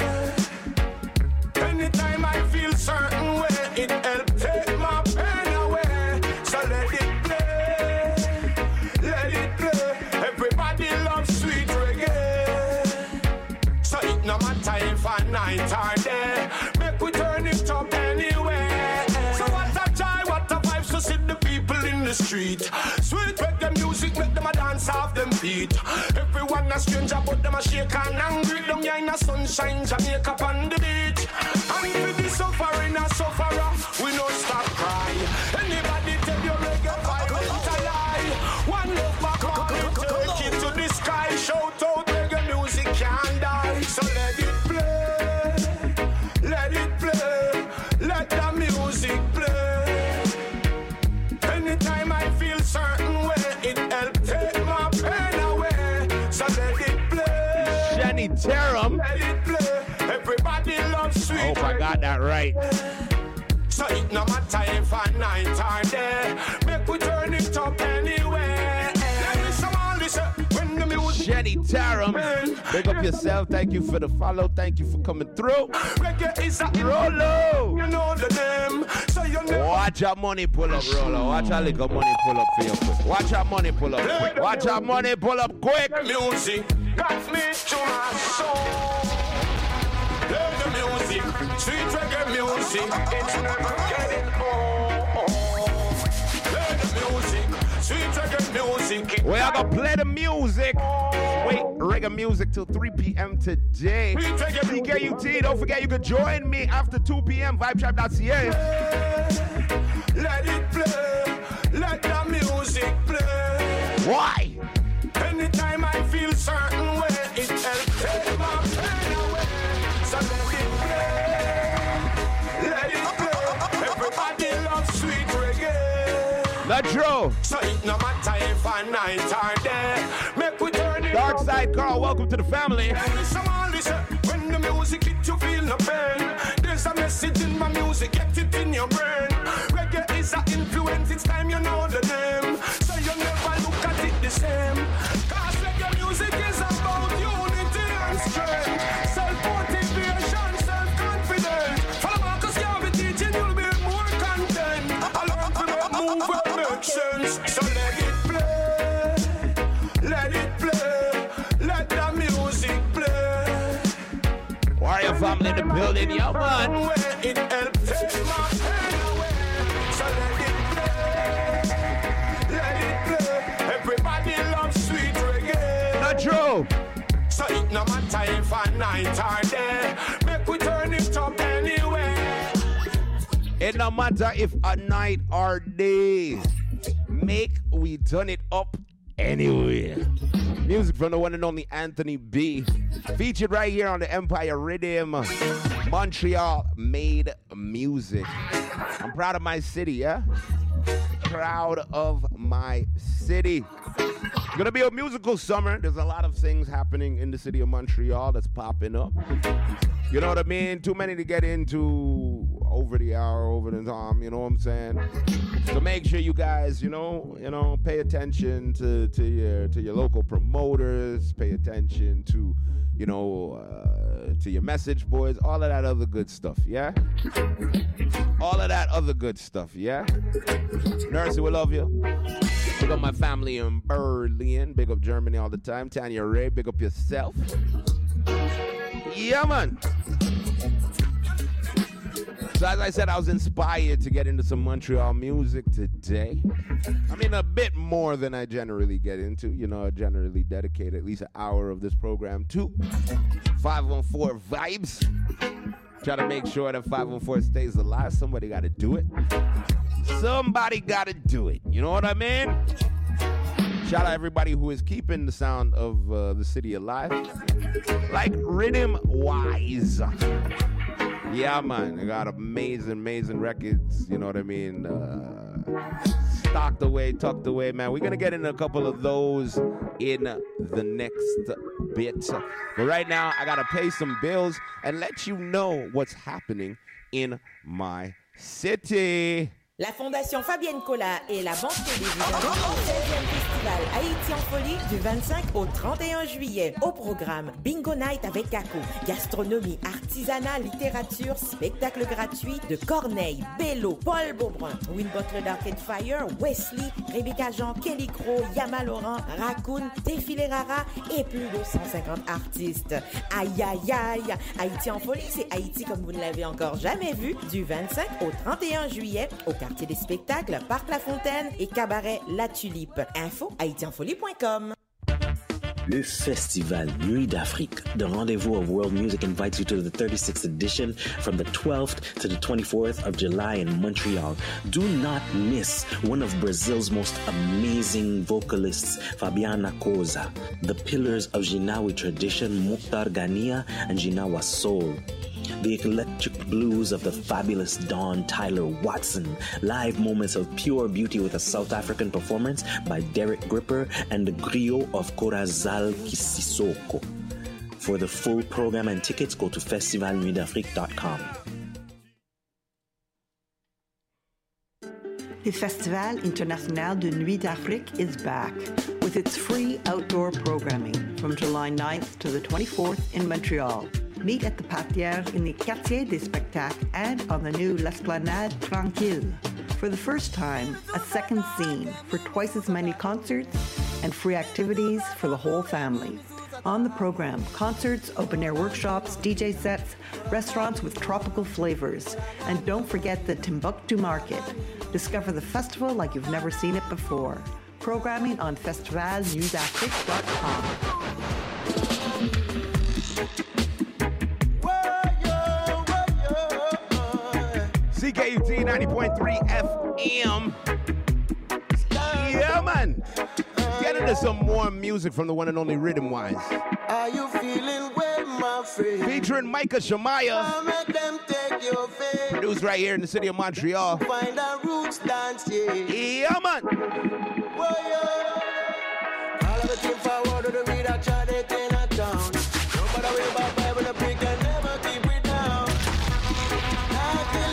[SPEAKER 7] Anytime I feel certain way, it helps take my pain away. So let it play, let it play. Everybody loves sweet reggae. So it no matter if I night or day, make we turn it up anyway. So what a joy, what a vibe to see the people in the street. Sweet reggae music make them a dance off them feet. Everyone a stranger but them a shake and angry. Them ya in the sunshine, Jamaica on the beach. And for the suffering a sufferer, we no stop cry. Anybody tell you reggae vibe, it's a lie. One love back on it, take it to the sky. Shout out reggae music can't die. So let it play, let it play, let the music play. Anytime I feel certain way, it helps take my pain away. So let it play,
[SPEAKER 1] Jenny Tarum.
[SPEAKER 7] let it play. Everybody loves sweet.
[SPEAKER 1] I hope I got that right.
[SPEAKER 7] So it no matter if I night or day, make we turn it up anyway. Let me someone listen when the music.
[SPEAKER 1] Jenny Tarum. Big up yourself. Thank you for the follow. Thank you for coming through.
[SPEAKER 7] Reggae is a
[SPEAKER 1] Rolo.
[SPEAKER 7] you know the name. So you never
[SPEAKER 1] Watch your money pull up, Rolo. Watch your little money pull up for you quick. Watch your money pull up quick. Watch your money pull up quick.
[SPEAKER 7] music got me to my soul. Play the music, sweet reggae music. It's never getting old. Play the music, sweet reggae music.
[SPEAKER 1] We are gonna play the music. Wait, reggae music till 3 p.m. today. CKUT, don't forget you can join me after 2 p.m. Vibetrap.ca.
[SPEAKER 8] Let it play, let the music play.
[SPEAKER 1] Why?
[SPEAKER 8] Anytime I feel certain way, it helps take my pain away. So let it play. Everybody loves sweet reggae.
[SPEAKER 1] That's true.
[SPEAKER 8] So it no matter if I night or day, make we turn it
[SPEAKER 1] Dark Side Carl, welcome to the family.
[SPEAKER 8] When the music hit you feel no pain. There's a message in my music, get it in your brain. Reggae is an influence, it's time you know the name. So you never look at it the same. Cause reggae music is about unity and strength. Self-motivation, self-confidence. Follow Marcus Garvey teaching, you'll be more content. I learn to make move and make sense. So let it play, let it play, let the music play.
[SPEAKER 1] Warrior family in the building, yo man.
[SPEAKER 8] It helps take my pain away. So let it play. Everybody loves sweet reggae.
[SPEAKER 1] Not true.
[SPEAKER 8] So it no matter if I night or day, make we turn it up anyway.
[SPEAKER 1] It no matter if a night or day, make we turn it up anyway. Music from the one and only Anthony B. Featured right here on the Empire Rhythm. Montreal made music. I'm proud of my city, yeah? Proud of my city. It's gonna be a musical summer. There's a lot of things happening in the city of Montreal that's popping up. You know what I mean? Too many to get into over the hour, over the time, you know what I'm saying? So make sure you guys, you know, pay attention to your local promoters, pay attention to, to your message boards, all of that other good stuff, yeah? All of that other good stuff, yeah? Nursey, we love you. Big up my family in Berlin. Big up Germany all the time. Tanya Ray, big up yourself. Yeah, man. So as I said, I was inspired to get into some Montreal music today. I mean, a bit more than I generally get into. You know, I generally dedicate at least an hour of this program to 514 Vibes. Try to make sure that 514 stays alive. Somebody got to do it. Somebody got to do it. You know what I mean? Shout out everybody who is keeping the sound of the city alive. Like Rhythm Wise. Yeah, man. They got amazing records. You know what I mean? Stocked away, tucked away, man. We're going to get into a couple of those in the next bit. But right now, I got to pay some bills and let you know what's happening in my city.
[SPEAKER 9] La Fondation Fabienne Collat et la Banque Télé vous invitent au 16e Festival Haïti en folie du 25 au 31 juillet. Au programme, Bingo Night avec Kako, gastronomie, artisanat, littérature, spectacle gratuit de Corneille, Bello, Paul Beaubrun, Win Butler d'Arcade Fire, Wesley, Rebecca Jean, Kelly Crow, Yama Laurent, Raccoon, Défilé Rara et plus de 150 artistes. Aïe aïe aïe, Haïti en folie, c'est Haïti comme vous ne l'avez encore jamais vu, du 25 au 31 juillet au quartier des spectacles, Parc La Fontaine et Cabaret La Tulipe. Info haïtienfolie.com.
[SPEAKER 10] Le festival Nuit d'Afrique, the rendezvous of world music, invites you to the 36th edition from the 12th to the 24th of July in Montreal. Do not miss one of Brazil's most amazing vocalists, Fabiana Cosa, the pillars of Ginawa tradition, Mukhtar Ghania and Ginawa soul. The electric blues of the fabulous Dawn Tyler Watson, live moments of pure beauty with a South African performance by Derek Gripper and the griot of Corazal Kisisoko. For the full program and tickets, go to festivalnuitdafrique.com.
[SPEAKER 11] The Festival International de Nuit d'Afrique is back with its free outdoor programming from July 9th to the 24th in Montreal. Meet at the Patière in the Quartier des Spectacles and on the new L'Esplanade Tranquille. For the first time, a second scene for twice as many concerts and free activities for the whole family. On the program, concerts, open-air workshops, DJ sets, restaurants with tropical flavors. And don't forget the Timbuktu Market. Discover the festival like you've never seen it before. Programming on festivalnuitdafrique.com.
[SPEAKER 1] CKUT 90.3 FM. Yeah, man. Get into some more music from the one and only Rhythm Wise.
[SPEAKER 7] Are you feeling well, my friend?
[SPEAKER 1] Featuring Micah Shamaya.
[SPEAKER 7] Make them take your face.
[SPEAKER 1] Produced right here in the city of Montreal.
[SPEAKER 7] Find a roots dance, yeah.
[SPEAKER 1] Yeah, man.
[SPEAKER 7] Whoa, yeah. All of the team forward to the beat, I try to turn a town. Nobody way about Bible, the prick and never keep it down. I kill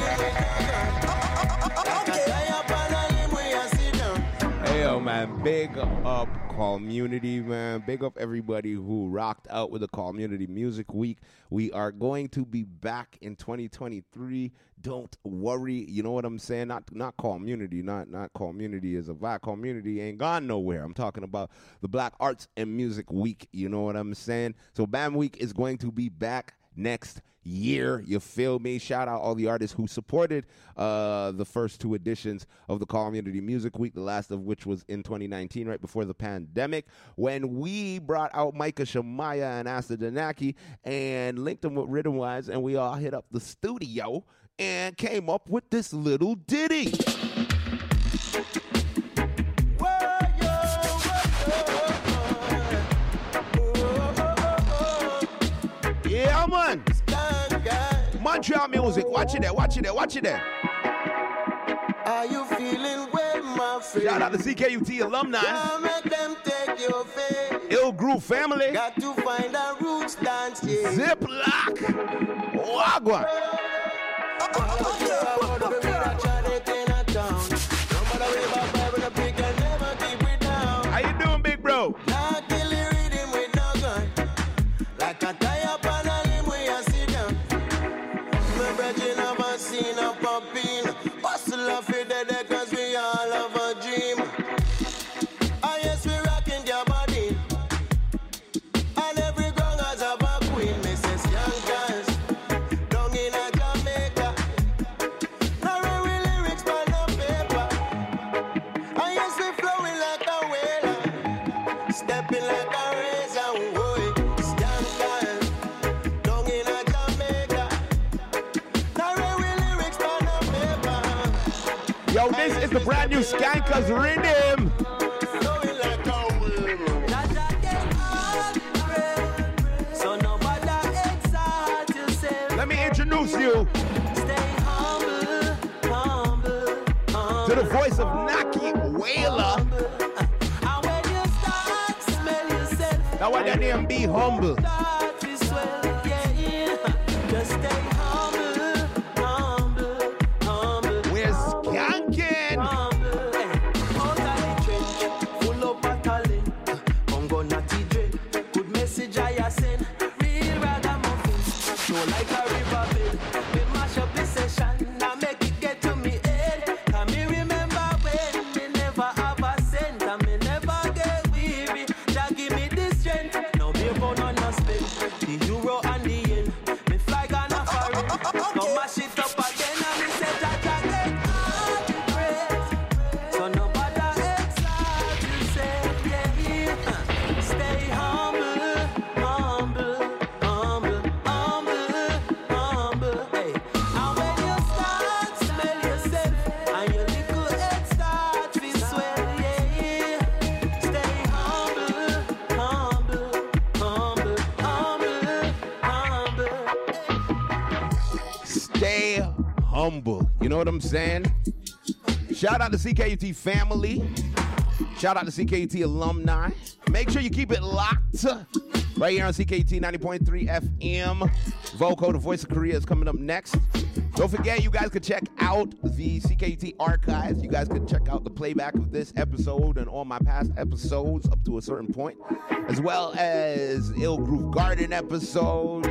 [SPEAKER 7] you,
[SPEAKER 1] Hey, yo, man. Big up community, man. Big up everybody who rocked out with the Community Music Week. We are going to be back in 2023. Don't worry. You know what I'm saying? Not community. Not community is a vibe. Community ain't gone nowhere. I'm talking about the Black Arts and Music Week. You know what I'm saying? So BAM Week is going to be back next year. You feel me? Shout out all the artists who supported the first two editions of the Community Music Week, the last of which was in 2019, right before the pandemic, when we brought out Micah Shamaya and Asta Danaki and linked them with Rhythm Wise, and we all hit up the studio and came up with this little ditty. Yeah, man. Montreal music. Watch it there. Watch it there. Watch it there.
[SPEAKER 7] Are you feeling well, my friend?
[SPEAKER 1] Shout out to CKUT alumni.
[SPEAKER 7] Make them take your face.
[SPEAKER 1] Ill Groove family.
[SPEAKER 7] Got to find a roots dance, yeah.
[SPEAKER 1] Ziploc. Wagwan. How you doing, big bro?
[SPEAKER 7] Not kill the rhythm with no gun. Like a tie up on a limb where you sit down. My brethren never seen a pumping. Hustle off it dead cause we all have a dream. Ah yes, we rocking their body. And every gong has a queen, Mrs. Youngers. Down in a Jamaica. Now we lyrics on the paper. Ah yes, we flowing like a whaler. Stepping like a razor, boy. Youngers. Down in a Jamaica. Now we lyrics on the paper.
[SPEAKER 1] Yo, this is the brand new Skankers Rhythm. Let me introduce you to the voice of Naki Whaler. Now what that name be humble. We're skanking.
[SPEAKER 7] Full up a talent. Congo natty dread. Good message I send. Real ragamuffin. Show like a river bed. We mash up the session. Now make it get to me head. Can me remember when me never have a cent. And me never get weary. That give me the strength. Now be born on a spend. The euro and the yen. Me flag on a foreign. Now mash it up again. And me say that again. All the praise. So nobody exalt yourself. Yeah. Stay humble. Humble. Humble. Humble. Humble. Hey. And when you start, smell yourself. And your little head start to swell. Yeah. Stay humble. Humble. Humble. Humble. Humble.
[SPEAKER 1] Stay humble. You know what I'm saying? Shout out to CKUT family. Shout out to CKUT alumni. Make sure you keep it locked right here on CKUT 90.3 FM. Voco, the voice of Korea, is coming up next. Don't forget, you guys could check out the CKUT archives. You guys could check out the playback of this episode and all my past episodes up to a certain point, as well as Ill Groove Garden episodes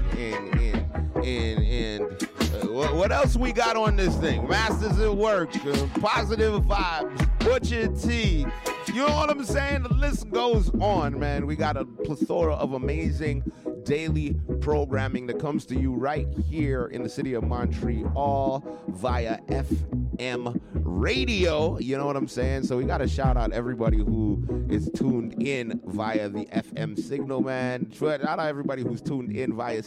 [SPEAKER 1] and what else we got on this thing? Masters at Work, Positive Vibes, Butcher T. You know what I'm saying? The list goes on, man. We got a plethora of amazing daily programming that comes to you right here in the city of Montreal via FM radio. You know what I'm saying? So we got to shout out everybody who is tuned in via the FM signal, man. Shout out everybody who's tuned in via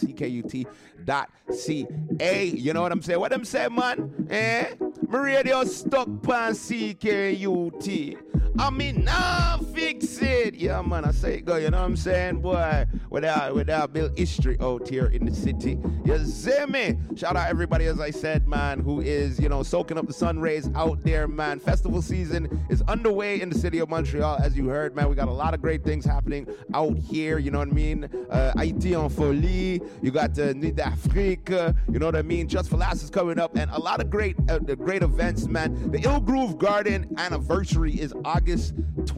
[SPEAKER 1] CKUT.ca. You know what I'm saying? What I'm saying, man? My radio stuck on CKUT. I mean, nah, fix it. Yeah, man, I say it go, you know what I'm saying, boy? Without build history out here in the city. You see me? Shout out everybody, as I said, man, who is, soaking up the sun rays out there, man. Festival season is underway in the city of Montreal, as you heard, man. We got a lot of great things happening out here, you know what I mean? Haïti en folie. You got Nuit d'Afrique, you know what I mean? Just for Last is coming up, and a lot of great events, man. The Ill Groove Garden anniversary is August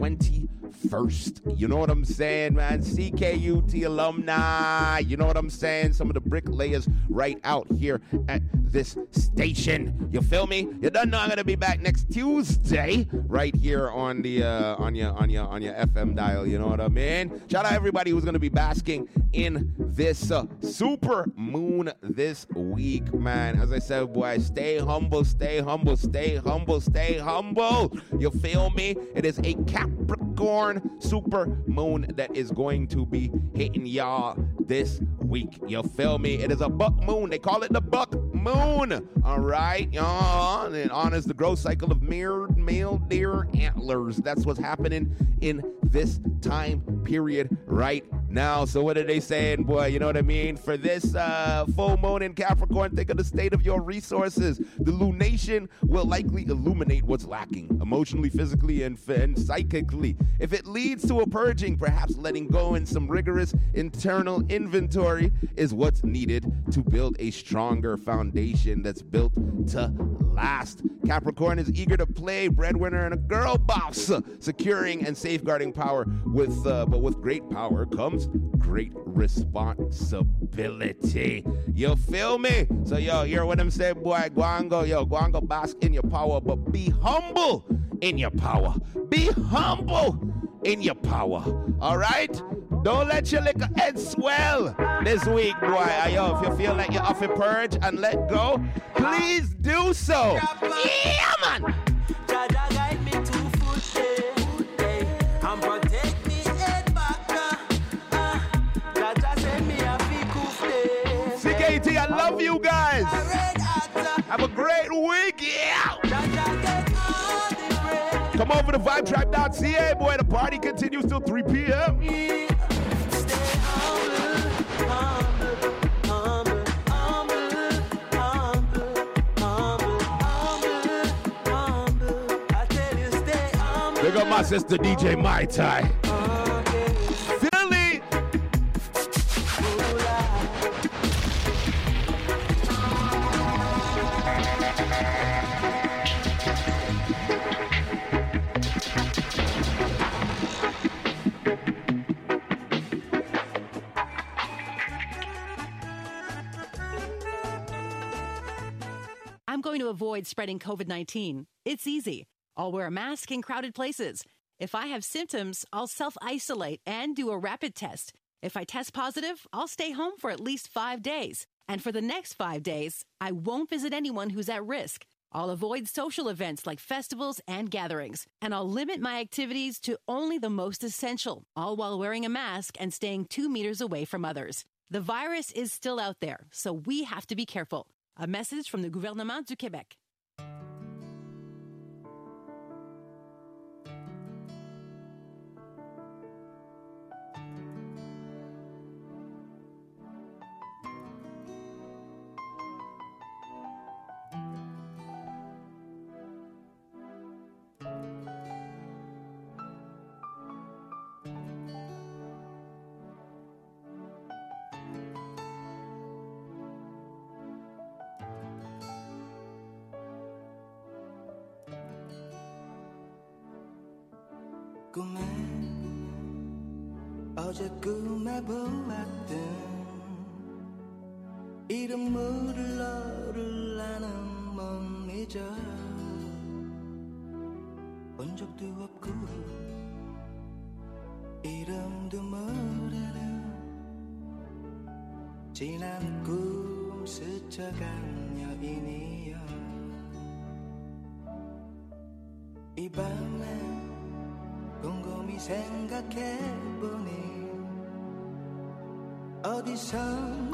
[SPEAKER 1] 21st. You know what I'm saying, man? CKUT alumni. You know what I'm saying? Some of the bricklayers right out here at this station. You feel me? You don't know I'm gonna be back next Tuesday right here on the on your FM dial. You know what I mean? Shout out everybody who's gonna be basking in this super moon this week, man. As I said, boy, stay humble, stay humble, stay humble, stay humble. You feel me? It is a Capricorn super moon that is going to be hitting y'all this week. You feel me? It is a buck moon. They call it the buck moon. All right? And it honors the growth cycle of male deer antlers. That's what's happening in this time period right now. So what are they saying, boy? You know what I mean? For this full moon in Capricorn, think of the state of your resources. The lunation will likely illuminate what's lacking emotionally, physically, and psychically. If it leads to a purging, perhaps letting go in some rigorous internal inventory is what's needed to build a stronger foundation that's built to last. Capricorn is eager to play breadwinner and a girl boss, securing and safeguarding power but with great power comes great responsibility. You feel me? So yo, hear what I'm saying, boy? Go and go bask in your power, but be humble in your power. Be humble in your power. All right? Don't let your little head swell this week, boy. Yo, if you feel like you're off a purge and let go, please do so. Yeah, man.
[SPEAKER 6] Jaja guide me to foot day, and protect me head back. Jaja send me a big goof day.
[SPEAKER 1] CKT, I love you guys. Have a great week, yeah. Come over to vibetribe.ca, boy. The party continues till 3 p.m. Big up my sister DJ Mai Tai. Philly.
[SPEAKER 12] I'm going to avoid spreading COVID-19. It's easy. I'll wear a mask in crowded places. If I have symptoms, I'll self-isolate and do a rapid test. If I test positive, I'll stay home for at least 5 days. And for the next 5 days, I won't visit anyone who's at risk. I'll avoid social events like festivals and gatherings. And I'll limit my activities to only the most essential, all while wearing a mask and staying 2 meters away from others. The virus is still out there, so we have to be careful. A message from the Gouvernement du Québec.
[SPEAKER 6] 꿈에 어제 꿈에 보았던 이름을 너를 나는 못 잊어 본 적도 없고 이름도 모르는
[SPEAKER 13] 지난 꿈 스쳐간 여인이여 이 밤에 곰곰이 생각해보니 어디서